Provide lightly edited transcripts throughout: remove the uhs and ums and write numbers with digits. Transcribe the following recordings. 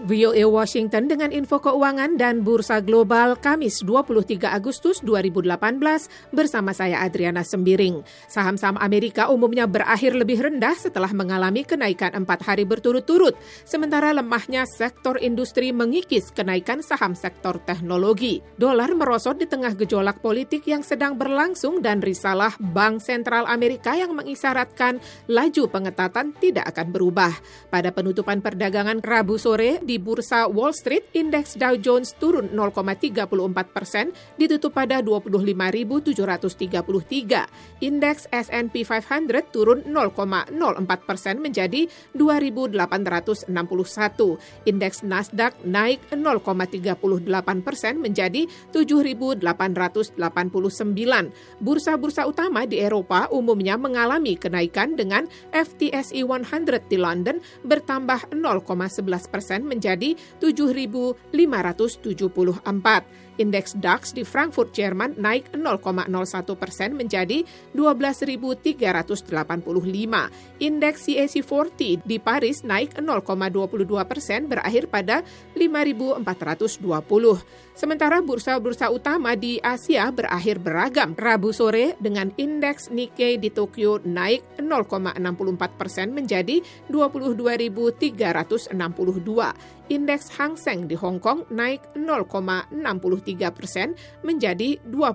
VOA Washington dengan info keuangan dan bursa global Kamis 23 Agustus 2018 bersama saya Adriana Sembiring. Saham-saham Amerika umumnya berakhir lebih rendah setelah mengalami kenaikan 4 hari berturut-turut, sementara lemahnya sektor industri mengikis kenaikan saham sektor teknologi. Dolar merosot di tengah gejolak politik yang sedang berlangsung dan risalah Bank Sentral Amerika yang mengisyaratkan laju pengetatan tidak akan berubah. Pada penutupan perdagangan Rabu sore, di Bursa Wall Street, indeks Dow Jones turun 0,34%, ditutup pada 25.733. Indeks S&P 500 turun 0,04% menjadi 2.861. Indeks Nasdaq naik 0,38% menjadi 7.889. Bursa-bursa utama di Eropa umumnya mengalami kenaikan dengan FTSE 100 di London bertambah 0,11% menjadi 7.574. Indeks DAX di Frankfurt, Jerman naik 0,01% menjadi 12.385. Indeks CAC 40 di Paris naik 0,22% berakhir pada 5.420. Sementara bursa-bursa utama di Asia berakhir beragam. Rabu sore dengan indeks Nikkei di Tokyo naik 0,64% menjadi 22.362. Indeks Hang Seng di Hong Kong naik 0,63% menjadi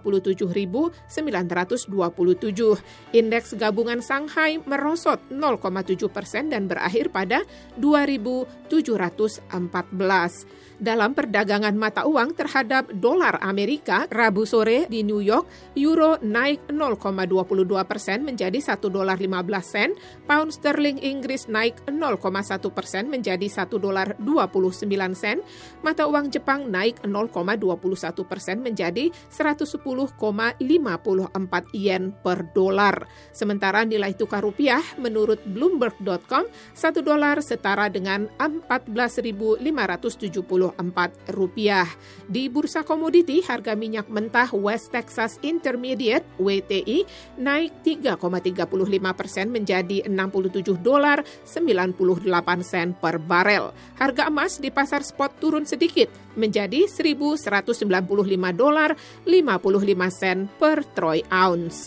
27.927. Indeks gabungan Shanghai merosot 0,7% dan berakhir pada 2.714. Dalam perdagangan mata uang terhadap dolar Amerika, Rabu sore di New York, euro naik 0,22% menjadi $1.15, pound sterling Inggris naik 0,1% menjadi $1.29, mata uang Jepang naik 0,21% menjadi 110,54 yen per dolar. Sementara nilai tukar rupiah menurut Bloomberg.com, $1 setara dengan 14.574 rupiah. Di bursa komoditi, harga minyak mentah West Texas Intermediate (WTI) naik 3,35% menjadi $67.98 per barel. Harga emas di pasar spot turun sedikit menjadi $1.195.55 per troy ounce.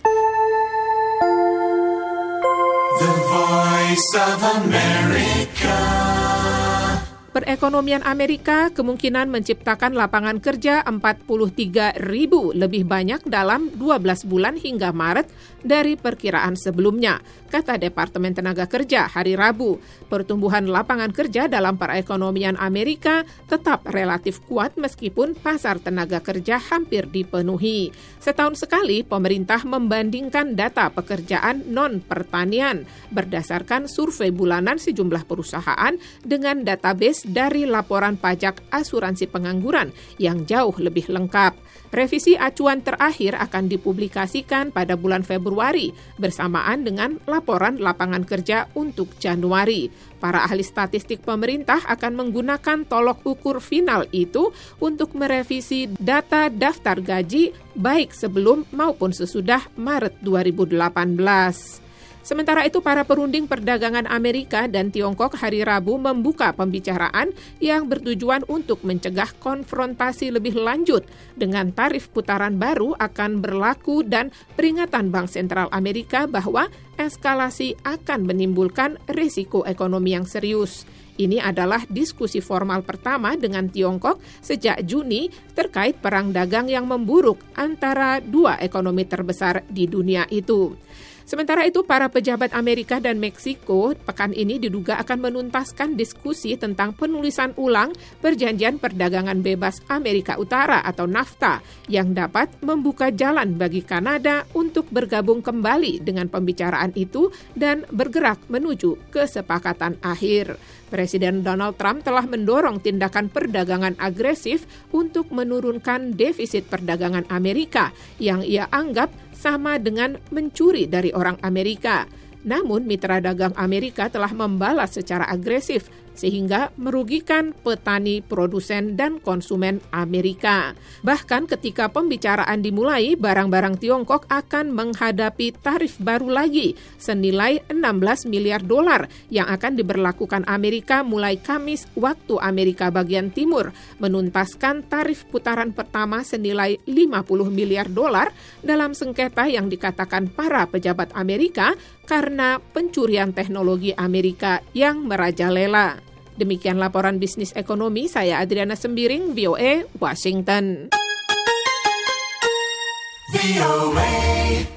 The Voice of America. Perekonomian Amerika kemungkinan menciptakan lapangan kerja 43.000 lebih banyak dalam 12 bulan hingga Maret dari perkiraan sebelumnya, kata Departemen Tenaga Kerja hari Rabu. Pertumbuhan lapangan kerja dalam perekonomian Amerika tetap relatif kuat meskipun pasar tenaga kerja hampir dipenuhi. Setahun sekali, pemerintah membandingkan data pekerjaan non-pertanian berdasarkan survei bulanan sejumlah perusahaan dengan database dari laporan pajak asuransi pengangguran yang jauh lebih lengkap. Revisi acuan terakhir akan dipublikasikan pada bulan Februari bersamaan dengan laporan lapangan kerja untuk Januari. Para ahli statistik pemerintah akan menggunakan tolok ukur final itu untuk merevisi data daftar gaji baik sebelum maupun sesudah Maret 2018. Sementara itu, para perunding perdagangan Amerika dan Tiongkok hari Rabu membuka pembicaraan yang bertujuan untuk mencegah konfrontasi lebih lanjut dengan tarif putaran baru akan berlaku dan peringatan Bank Sentral Amerika bahwa eskalasi akan menimbulkan risiko ekonomi yang serius. Ini adalah diskusi formal pertama dengan Tiongkok sejak Juni terkait perang dagang yang memburuk antara dua ekonomi terbesar di dunia itu. Sementara itu, para pejabat Amerika dan Meksiko pekan ini diduga akan menuntaskan diskusi tentang penulisan ulang Perjanjian Perdagangan Bebas Amerika Utara atau NAFTA yang dapat membuka jalan bagi Kanada untuk bergabung kembali dengan pembicaraan itu dan bergerak menuju kesepakatan akhir. Presiden Donald Trump telah mendorong tindakan perdagangan agresif untuk menurunkan defisit perdagangan Amerika yang ia anggap sama dengan mencuri dari orang Amerika. Namun, mitra dagang Amerika telah membalas secara agresif sehingga merugikan petani, produsen, dan konsumen Amerika. Bahkan ketika pembicaraan dimulai, barang-barang Tiongkok akan menghadapi tarif baru lagi senilai 16 miliar dolar yang akan diberlakukan Amerika mulai Kamis waktu Amerika bagian timur, menuntaskan tarif putaran pertama senilai 50 miliar dolar dalam sengketa yang dikatakan para pejabat Amerika karena pencurian teknologi Amerika yang merajalela. Demikian laporan bisnis ekonomi, saya Adriana Sembiring, VOA, Washington. VOA.